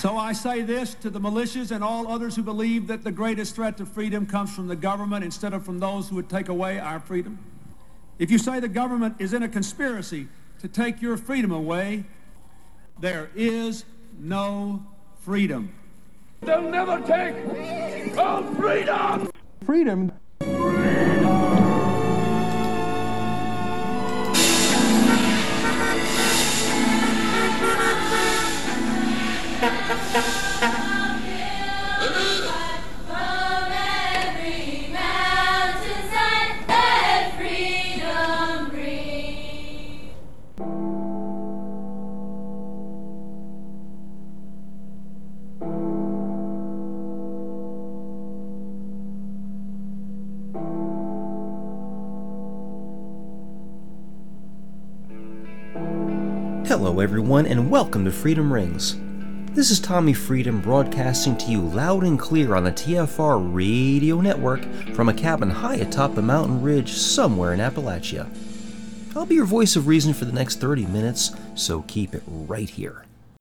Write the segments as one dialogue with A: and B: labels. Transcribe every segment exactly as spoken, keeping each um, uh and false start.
A: So I say this to the militias and all others who believe that the greatest threat to freedom comes from the government instead of from those who would take away our freedom. If you say the government is in a conspiracy to take your freedom away, there is no freedom.
B: They'll never take our freedom!
C: Freedom.
D: Hello everyone and welcome to Freedom Rings. This is Tommy Freedom broadcasting to you loud and clear on the T F R radio network from a cabin high atop a mountain ridge somewhere in Appalachia. I'll be your voice of reason for the next thirty minutes, so keep it right here.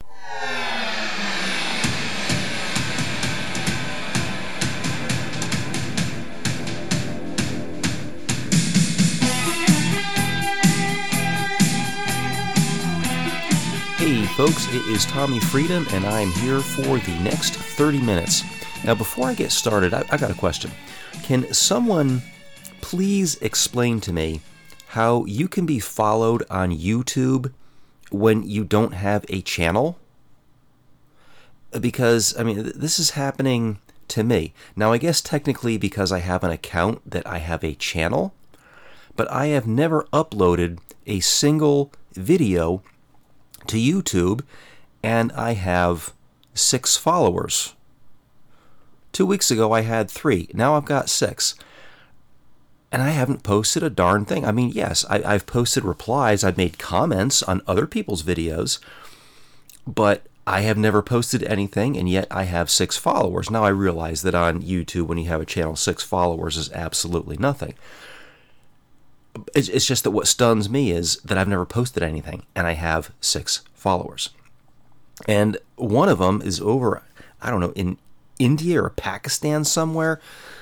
D: Hey folks, it is Tommy Freedom, and I'm here for the next thirty minutes. Now before I get started, I, I got a question. Can someone please explain to me how you can be followed on YouTube when you don't have a channel? Because, I mean, this is happening to me. Now I guess technically because I have an account that I have a channel, but I have never uploaded a single video to YouTube, and I have six followers. Two weeks ago I had three. Now I've got six. And I haven't posted a darn thing. I mean, yes, I, I've posted replies, I've made comments on other people's videos, but I have never posted anything, and yet I have six followers. Now I realize that on YouTube, when you have a channel, six followers is absolutely nothing. It's just that what stuns me is that I've never posted anything, and I have six followers. And one of them is over, I don't know, in India or Pakistan somewhere.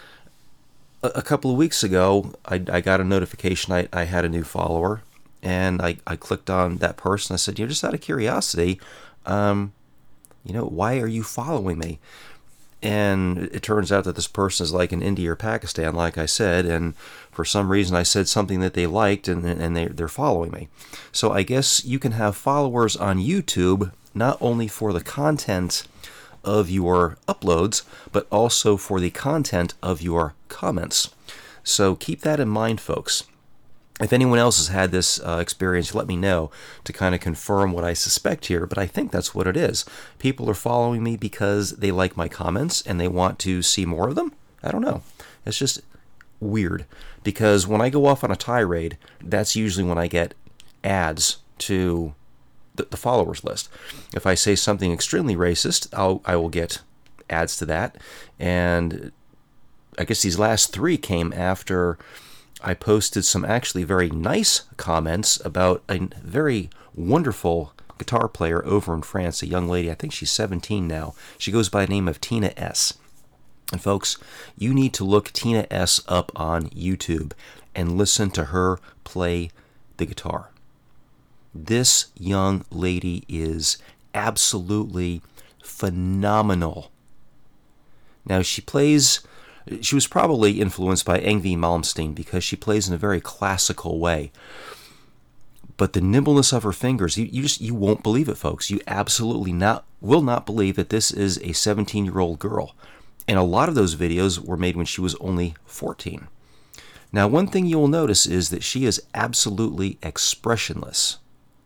D: A, a couple of weeks ago, I, I got a notification I, I had a new follower, and I, I clicked on that person. I said, you know, just out of curiosity, um, you know, why are you following me? And it turns out that this person is like in India or Pakistan, like I said, and for some reason I said something that they liked, and, and they, they're following me. So I guess you can have followers on YouTube, not only for the content of your uploads, but also for the content of your comments. So keep that in mind, folks. If anyone else has had this uh, experience, let me know to kind of confirm what I suspect here, but I think that's what it is. People are following me because they like my comments and they want to see more of them? I don't know. It's just weird, because when I go off on a tirade, that's usually when I get ads to the, the followers list. If I say something extremely racist, I'll, I will get ads to that, and I guess these last three came after I posted some actually very nice comments about a very wonderful guitar player over in France, a young lady. I think she's seventeen now. She goes by the name of Tina S. And folks, you need to look Tina S up on YouTube and listen to her play the guitar. This young lady is absolutely phenomenal. Now, she plays... She was probably influenced by Yngwie Malmsteen because she plays in a very classical way. But the nimbleness of her fingers, you, you just you won't believe it, folks. You absolutely not will not believe that this is a seventeen-year-old girl. And a lot of those videos were made when she was only fourteen. Now, one thing you will notice is that she is absolutely expressionless.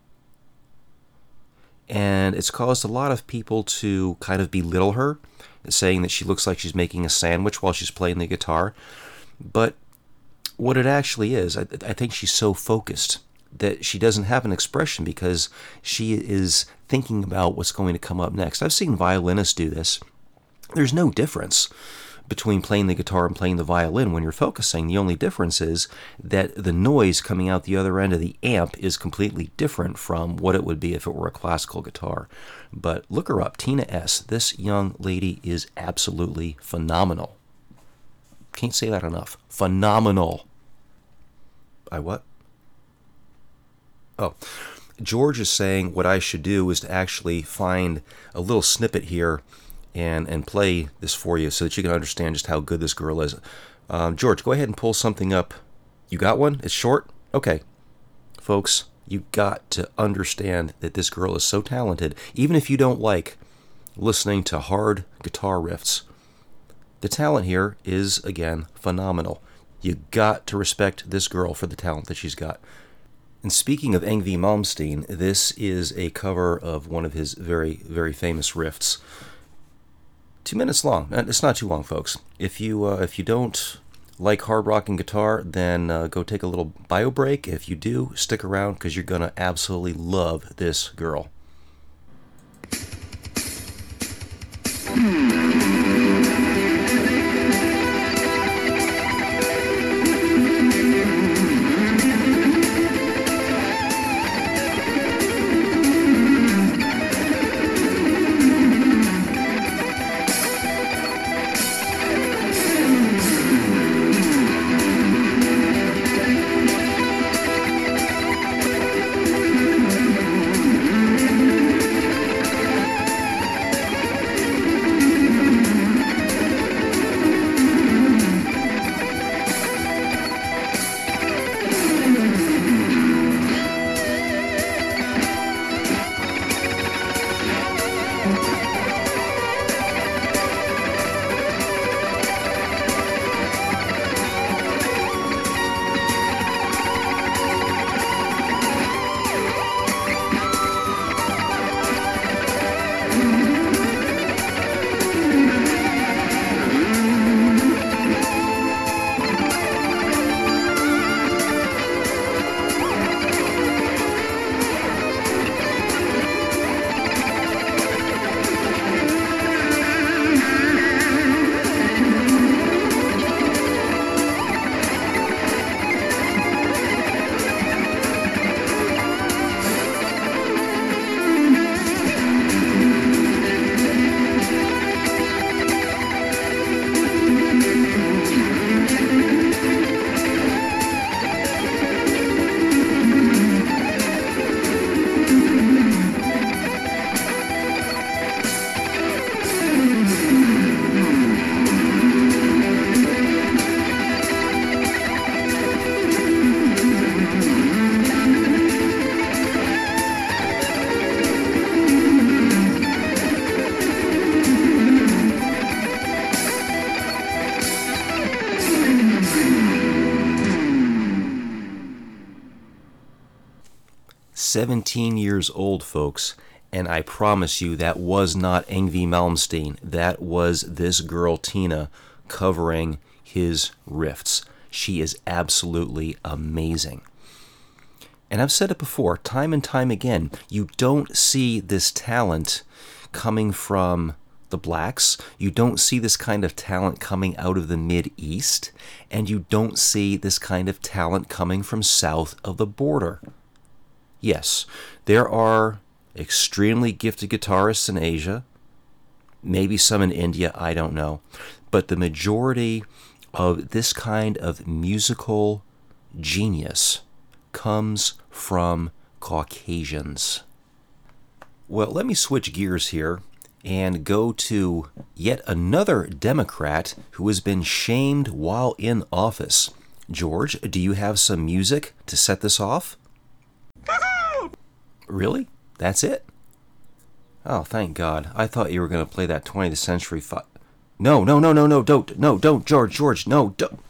D: And it's caused a lot of people to kind of belittle her, saying that she looks like she's making a sandwich while she's playing the guitar. But what it actually is, I, I think she's so focused that she doesn't have an expression because she is thinking about what's going to come up next. I've seen violinists do this. There's no difference between playing the guitar and playing the violin when you're focusing. The only difference is that the noise coming out the other end of the amp is completely different from what it would be if it were a classical guitar. But look her up, Tina S. This young lady is absolutely phenomenal. Can't say that enough. Phenomenal. I what? Oh, George is saying what I should do is to actually find a little snippet here and and play this for you so that you can understand just how good this girl is. Um, George, go ahead and pull something up. You got one? It's short? Okay. Folks, you got to understand that this girl is so talented, even if you don't like listening to hard guitar riffs. The talent here is, again, phenomenal. You got to respect this girl for the talent that she's got. And speaking of Yngwie Malmsteen, this is a cover of one of his very, very famous riffs. Two minutes long. It's not too long, folks. If you uh, if you don't like hard rock and guitar, then uh, go take a little bio break. If you do, stick around because you're going to absolutely love this girl. seventeen years old, folks, and I promise you that was not Yngwie Malmsteen. That was this girl, Tina, covering his riffs. She is absolutely amazing. And I've said it before, time and time again, you don't see this talent coming from the blacks, you don't see this kind of talent coming out of the Mid-East, and you don't see this kind of talent coming from south of the border. Yes, there are extremely gifted guitarists in Asia, maybe some in India, I don't know, but the majority of this kind of musical genius comes from Caucasians. Well, let me switch gears here and go to yet another Democrat who has been shamed while in office. George, do you have some music to set this off? Really? That's it? Oh, thank God. I thought you were going to play that twentieth century fu- No, no, no, no, no, don't, no, don't, George, George, no, don't.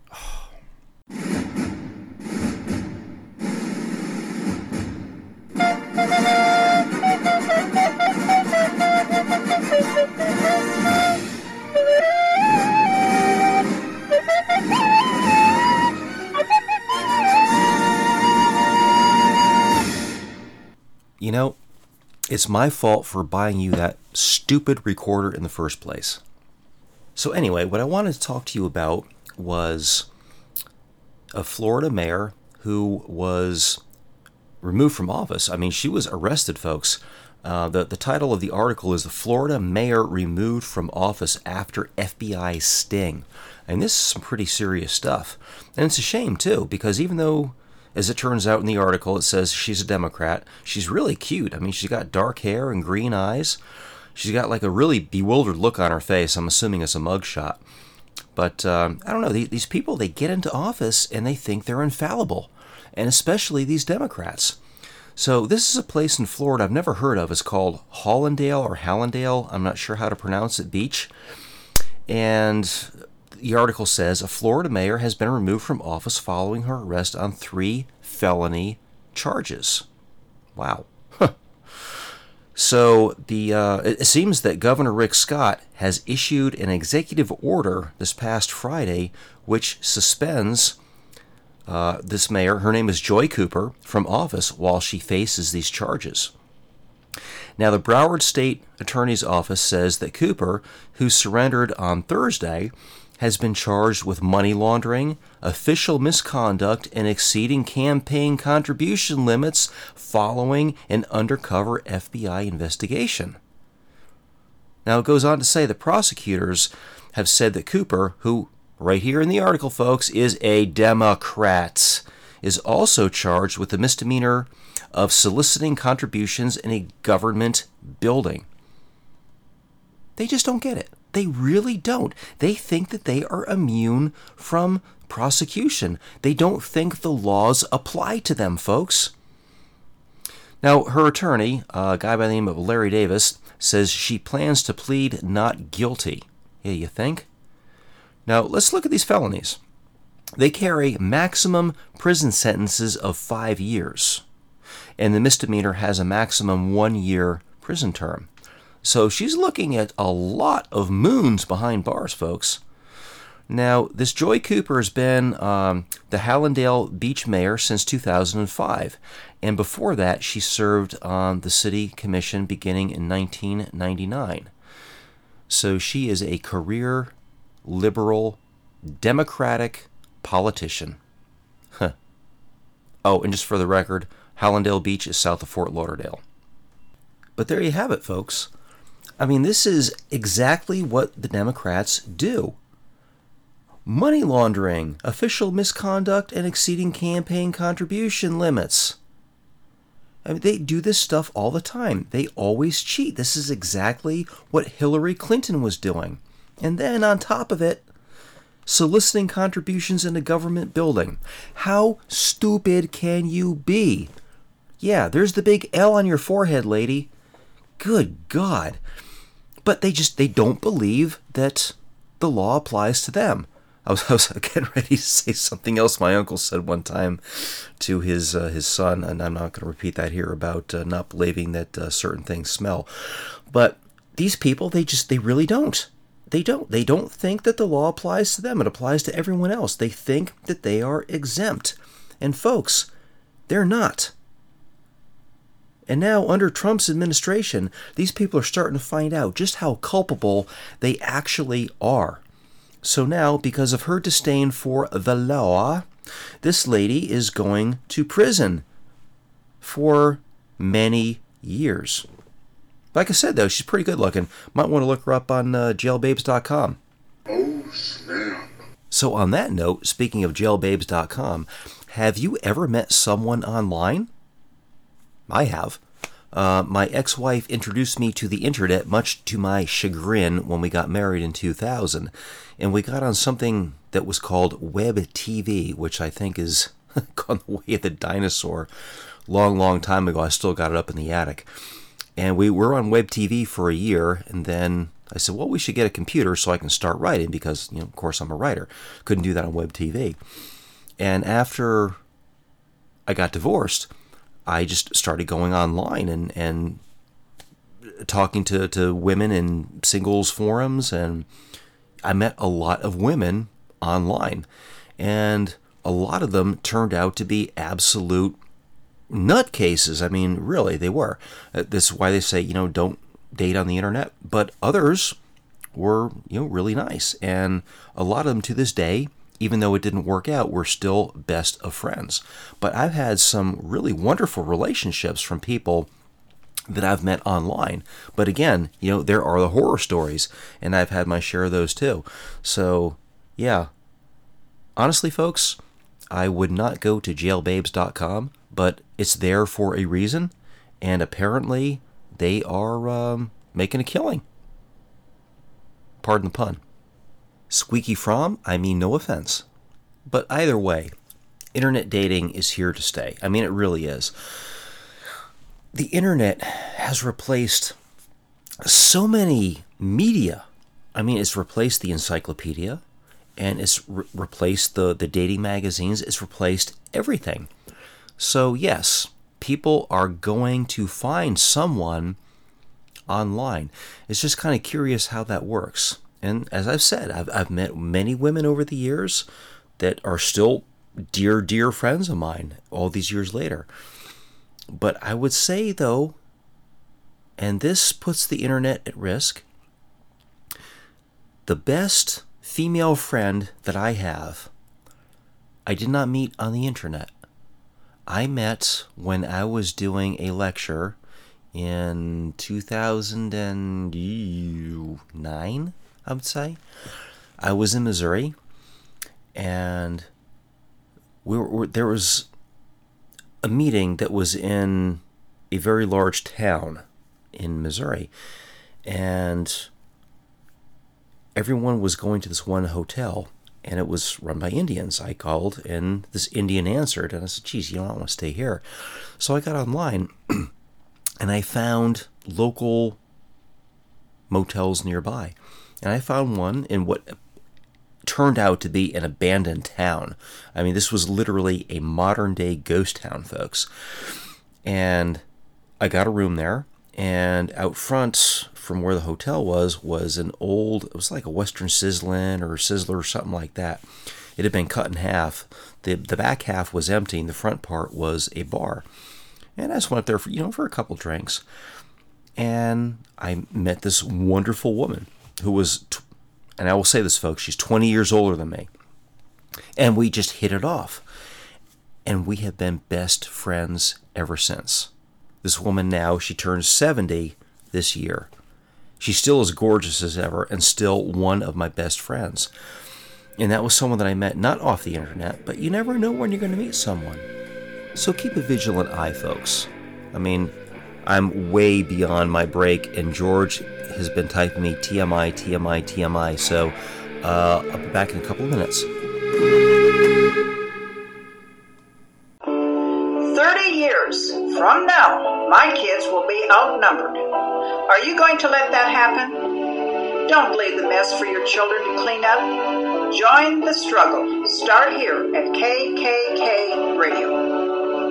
D: You know, it's my fault for buying you that stupid recorder in the first place. So anyway, what I wanted to talk to you about was a Florida mayor who was removed from office. I mean, she was arrested, folks. Uh, the, the title of the article is "The Florida Mayor Removed from Office After F B I Sting." And this is some pretty serious stuff. And it's a shame, too, because even though, as it turns out in the article, it says she's a Democrat, she's really cute. I mean, she's got dark hair and green eyes. She's got like a really bewildered look on her face. I'm assuming it's a mugshot. But um, I don't know, these people, they get into office and they think they're infallible. And especially these Democrats. So this is a place in Florida I've never heard of. It's called Hallandale or Hallandale. I'm not sure how to pronounce it, Beach. And the article says a Florida mayor has been removed from office following her arrest on three felony charges. Wow. So the uh, it seems that Governor Rick Scott has issued an executive order this past Friday which suspends uh, this mayor, her name is Joy Cooper, from office while she faces these charges. Now, the Broward State Attorney's Office says that Cooper, who surrendered on Thursday, has been charged with money laundering, official misconduct, and exceeding campaign contribution limits following an undercover F B I investigation. Now, it goes on to say that prosecutors have said that Cooper, who, right here in the article, folks, is a Democrat, is also charged with the misdemeanor of soliciting contributions in a government building. They just don't get it. They really don't. They think that they are immune from prosecution. They don't think the laws apply to them, folks. Now, her attorney, a guy by the name of Larry Davis, says she plans to plead not guilty. Yeah, you think? Now, let's look at these felonies. They carry maximum prison sentences of five years, and the misdemeanor has a maximum one-year prison term. So she's looking at a lot of moons behind bars, folks. Now, this Joy Cooper has been um, the Hallandale Beach mayor since two thousand five, and before that she served on the city commission beginning in nineteen ninety-nine. So she is a career liberal, democratic politician. Huh. Oh, and just for the record, Hallandale Beach is south of Fort Lauderdale. But there you have it, folks. I mean, this is exactly what the Democrats do. Money laundering, official misconduct, and exceeding campaign contribution limits. I mean, they do this stuff all the time. They always cheat. This is exactly what Hillary Clinton was doing. And then on top of it, soliciting contributions in a government building. How stupid can you be? Yeah, there's the big L on your forehead, lady. Good God. But they just, they don't believe that the law applies to them. I was, I was getting ready to say something else my uncle said one time to his uh, his son, and I'm not going to repeat that here, about uh, not believing that uh, certain things smell. But these people, they just, they really don't. They don't. They don't think that the law applies to them. It applies to everyone else. They think that they are exempt. And folks, they're not. And now, under Trump's administration, these people are starting to find out just how culpable they actually are. So now, because of her disdain for the law, this lady is going to prison for many years. Like I said, though, she's pretty good looking. Might want to look her up on uh, jail babes dot com.
B: Oh, snap.
D: So on that note, speaking of jail babes dot com, have you ever met someone online? I have. Uh, my ex-wife introduced me to the internet, much to my chagrin, when we got married in two thousand. And we got on something that was called Web T V, which I think is gone the way of the dinosaur. Long, long time ago. I still got it up in the attic. And we were on Web T V for a year, and then I said, well, we should get a computer so I can start writing, because, you know, of course, I'm a writer. Couldn't do that on Web T V. And after I got divorced, I just started going online and, and talking to, to women in singles forums, and I met a lot of women online. And a lot of them turned out to be absolute nutcases. I mean, really, they were. Uh, this is why they say, you know, don't date on the internet. But others were, you know, really nice. And a lot of them to this day, even though it didn't work out, we're still best of friends. But I've had some really wonderful relationships from people that I've met online. But again, you know, there are the horror stories, and I've had my share of those too. So, yeah. Honestly, folks, I would not go to jail babes dot com, but it's there for a reason, and apparently they are um, making a killing. Pardon the pun. Squeaky from, I mean no offense. But either way, internet dating is here to stay. I mean, it really is. The internet has replaced so many media. I mean, it's replaced the encyclopedia, and it's re- replaced the, the dating magazines. It's replaced everything. So yes, people are going to find someone online. It's just kind of curious how that works. And as I've said, I've, I've met many women over the years that are still dear, dear friends of mine all these years later. But I would say, though, and this puts the internet at risk, the best female friend that I have, I did not meet on the internet. I met when I was doing a lecture in two thousand nine, I would say. I was in Missouri, and we were, there was a meeting that was in a very large town in Missouri, and everyone was going to this one hotel, and it was run by Indians. I called, and this Indian answered, and I said, geez, you know, I don't want to stay here. So I got online, and I found local motels nearby. And I found one in what turned out to be an abandoned town. I mean, this was literally a modern-day ghost town, folks. And I got a room there, and out front from where the hotel was, was an old, it was like a Western Sizzlin or Sizzler or something like that. It had been cut in half. The the back half was empty, and the front part was a bar. And I just went up there for, you know, for a couple drinks. And I met this wonderful woman who was, t- and I will say this, folks, she's twenty years older than me. And we just hit it off. And we have been best friends ever since. This woman now, she turns seventy this year. She's still as gorgeous as ever and still one of my best friends. And that was someone that I met not off the internet, but you never know when you're going to meet someone. So keep a vigilant eye, folks. I mean, I'm way beyond my break, and George has been typing me T M I, T M I, T M I, so uh, I'll be back in a couple of minutes.
C: Thirty years from now, my kids will be outnumbered. Are you going to let that happen? Don't leave the mess for your children to clean up. Join the struggle. Start here at K K K Radio.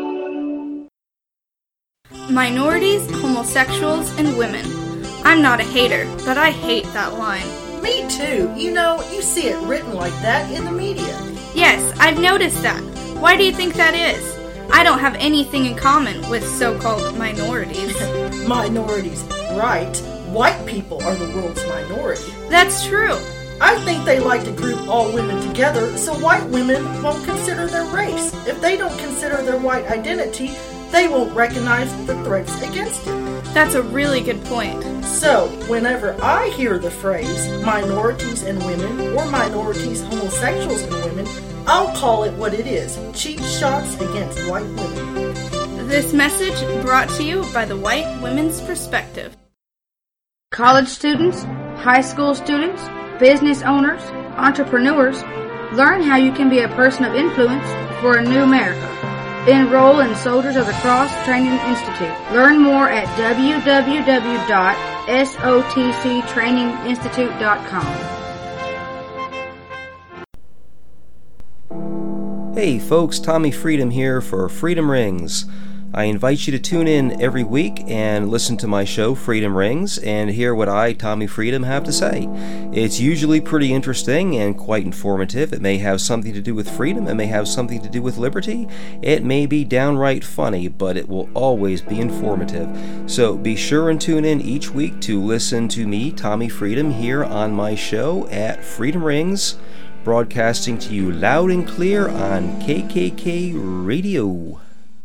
E: Minorities, homosexuals, and women. I'm not a hater, but I hate that line.
F: Me too. You know, you see it written like that in the media.
E: Yes, I've noticed that. Why do you think that is? I don't have anything in common with so-called minorities.
F: Minorities, right. White people are the world's minority.
E: That's true.
F: I think they like to group all women together so white women won't consider their race. If they don't consider their white identity, they won't recognize the threats against it.
E: That's a really good point.
F: So, whenever I hear the phrase minorities and women or minorities, homosexuals and women, I'll call it what it is, cheap shots against white women.
E: This message brought to you by the White Women's Perspective.
G: College students, high school students, business owners, entrepreneurs, learn how you can be a person of influence for a new America. Enroll in Soldiers of the Cross Training Institute. Learn more at w w w dot s o t c training institute dot com.
D: Hey folks, Tommy Freedom here for Freedom Rings. I invite you to tune in every week and listen to my show, Freedom Rings, and hear what I, Tommy Freedom, have to say. It's usually pretty interesting and quite informative. It may have something to do with freedom. It may have something to do with liberty. It may be downright funny, but it will always be informative. So be sure and tune in each week to listen to me, Tommy Freedom, here on my show at Freedom Rings, broadcasting to you loud and clear on K K K Radio.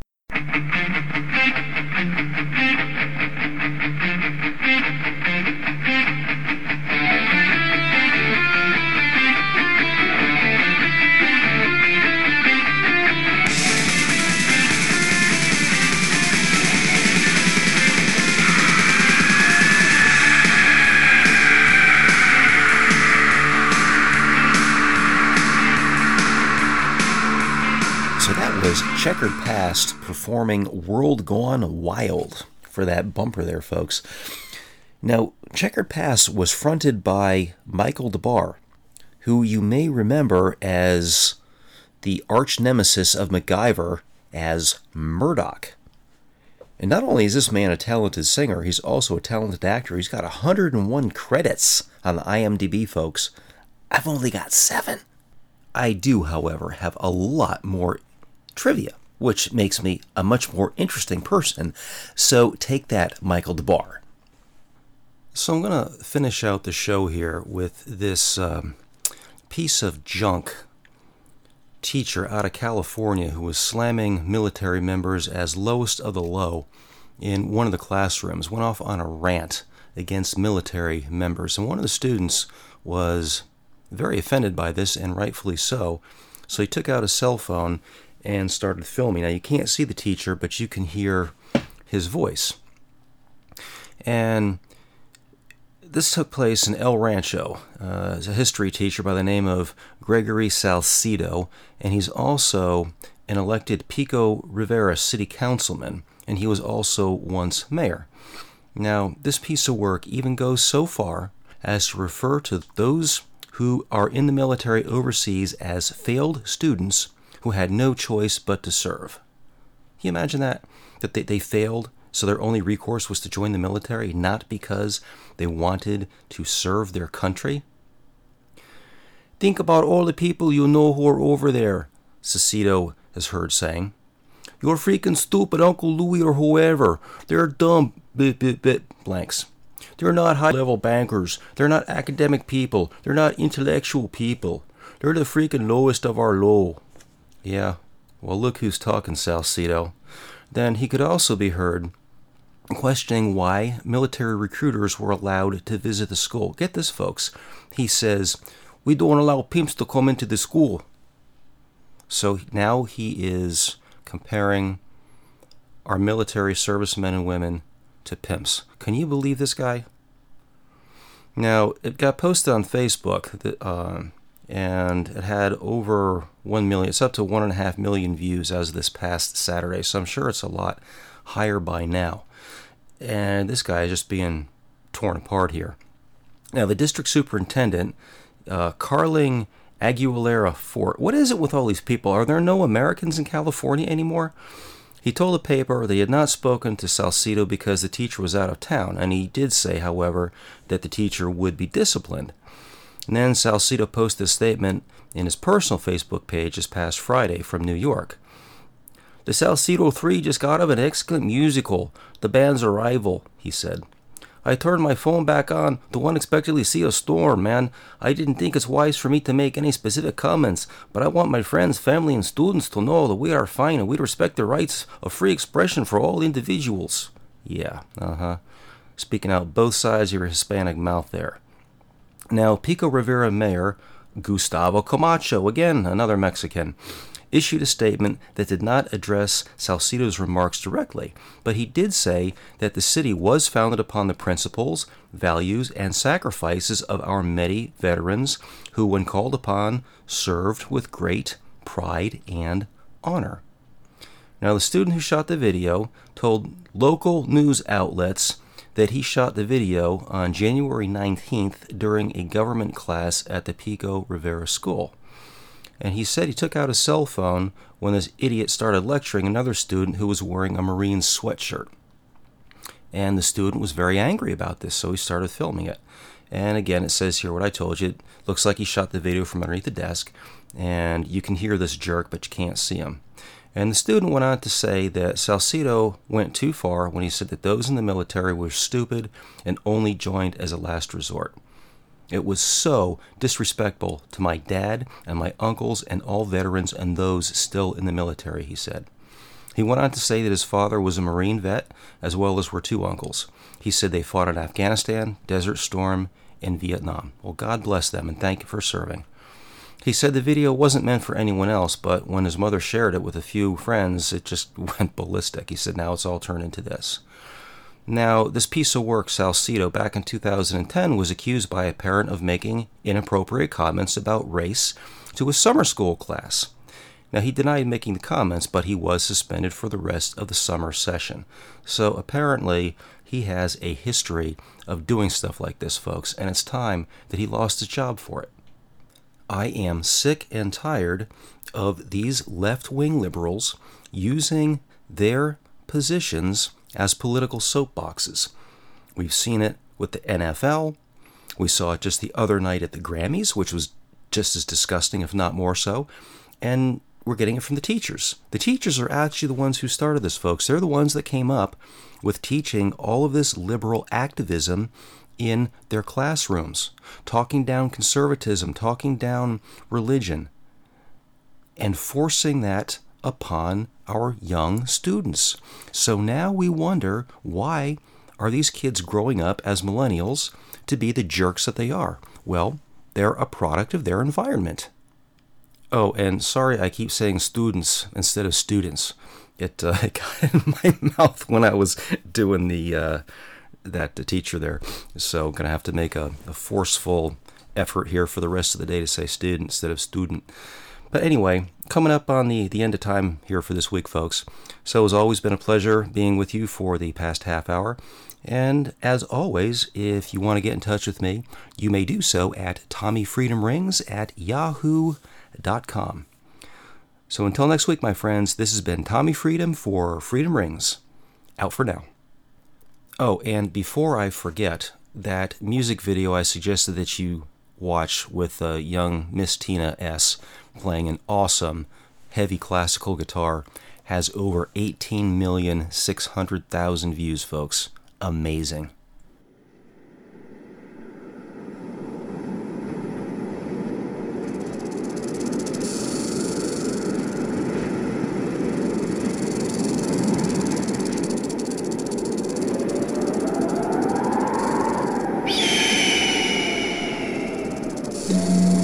D: Checkered Past performing World Gone Wild for that bumper there, folks. Now, Checkered Past was fronted by Michael DeBar, who you may remember as the arch nemesis of MacGyver as Murdoch. And not only is this man a talented singer, he's also a talented actor. He's got one hundred one credits on the I M D B, folks. I've only got seven. I do, however, have a lot more trivia, which makes me a much more interesting person. So take that, Michael DeBar. So I'm going to finish out the show here with this um, piece of junk teacher out of California who was slamming military members as lowest of the low in one of the classrooms, went off on a rant against military members. And one of the students was very offended by this, and rightfully so. So he took out a cell phone and started filming. Now, you can't see the teacher, but you can hear his voice. And this took place in El Rancho. Uh, it's a history teacher by the name of Gregory Salcido, and he's also an elected Pico Rivera city councilman, and he was also once mayor. Now, this piece of work even goes so far as to refer to those who are in the military overseas as failed students who had no choice but to serve. Can you imagine that? That they, they failed, so their only recourse was to join the military, not because they wanted to serve their country? Think about all the people you know who are over there, Salcido is heard saying. You're freaking stupid, Uncle Louie or whoever. They're dumb, bit, bit, bit, blanks. They're not high-level bankers. They're not academic people. They're not intellectual people. They're the freaking lowest of our low. Yeah, well, look who's talking, Salcido. Then he could also be heard questioning why military recruiters were allowed to visit the school. Get this, folks. He says, we don't allow pimps to come into the school. So now he is comparing our military servicemen and women to pimps. Can you believe this guy? Now, it got posted on Facebook, that, uh, and it had over one million. It's up to one and a half million views as of this past Saturday, so I'm sure it's a lot higher by now. And this guy is just being torn apart here. Now, the district superintendent, uh, Carling Aguilera Fort. What is it with all these people? Are there no Americans in California anymore? He told the paper that he had not spoken to Salcido because the teacher was out of town, and he did say, however, that the teacher would be disciplined. And then Salcido posted a statement in his personal Facebook page this past Friday from New York. The Salcido three just got out of an excellent musical, The Band's Arrival, he said. I turned my phone back on to unexpectedly see a storm, man. I didn't think it's wise for me to make any specific comments, but I want my friends, family, and students to know that we are fine and we respect the rights of free expression for all individuals. Yeah, uh-huh. Speaking out both sides of your Hispanic mouth there. Now, Pico Rivera Mayor Gustavo Camacho, again, another Mexican, issued a statement that did not address Salcido's remarks directly, but he did say that the city was founded upon the principles, values, and sacrifices of our many veterans who, when called upon, served with great pride and honor. Now, the student who shot the video told local news outlets that he shot the video on January nineteenth during a government class at the Pico Rivera School. And he said he took out his cell phone when this idiot started lecturing another student who was wearing a Marine sweatshirt. And the student was very angry about this, so he started filming it. And again, it says here what I told you. It looks like he shot the video from underneath the desk, and you can hear this jerk, but you can't see him. And the student went on to say that Salcido went too far when he said that those in the military were stupid and only joined as a last resort. It was so disrespectful to my dad and my uncles and all veterans and those still in the military, he said. He went on to say that his father was a Marine vet, as well as were two uncles. He said they fought in Afghanistan, Desert Storm, and Vietnam. Well, God bless them, and thank you for serving. He said the video wasn't meant for anyone else, but when his mother shared it with a few friends, it just went ballistic. He said now it's all turned into this. Now, this piece of work, Salcido, back in two thousand ten, was accused by a parent of making inappropriate comments about race to a summer school class. Now, he denied making the comments, but he was suspended for the rest of the summer session. So apparently, he has a history of doing stuff like this, folks, and it's time that he lost his job for it. I am sick and tired of these left-wing liberals using their positions as political soapboxes. We've seen it with the N F L. We saw it just the other night at the Grammys, which was just as disgusting, if not more so. And we're getting it from the teachers. The teachers are actually the ones who started this, folks. They're the ones that came up with teaching all of this liberal activism in their classrooms, talking down conservatism, talking down religion, and forcing that upon our young students. So now we wonder, why are these kids growing up as millennials to be the jerks that they are? Well, they're a product of their environment. Oh, and sorry I keep saying students instead of students. It, uh, it got in my mouth when I was doing the uh, that uh, teacher there. So I'm going to have to make a, a forceful effort here for the rest of the day to say student instead of student. But anyway, coming up on the, the end of time here for this week, folks. So it's always been a pleasure being with you for the past half hour. And as always, if you want to get in touch with me, you may do so at tommyfreedomrings at yahoo dot com. So until next week, my friends, this has been Tommy Freedom for Freedom Rings. Out for now. Oh, and before I forget, that music video I suggested that you watch with uh, young Miss Tina S. playing an awesome heavy classical guitar has over eighteen million six hundred thousand views, folks. Amazing.
B: Thank you.